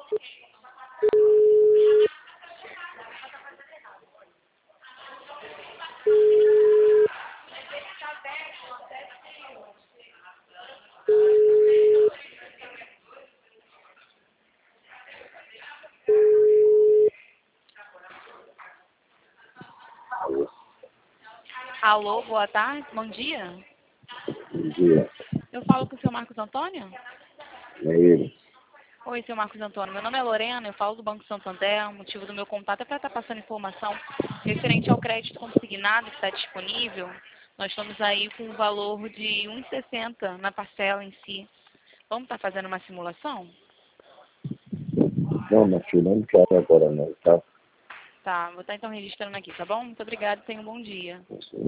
Alô, boa tarde, bom dia. Bom dia. Eu falo com o seu Marcos Antônio? É ele. Oi, seu Marcos Antônio. Meu nome é Lorena, eu falo do Banco Santander. O motivo do meu contato é para estar passando informação referente ao crédito consignado que está disponível. Nós estamos aí com um valor de 1,60 na parcela em si. Vamos estar fazendo uma simulação? Não, meu filho, não quero agora não, tá? Tá, vou estar então registrando aqui, tá bom? Muito obrigada e tenha um bom dia.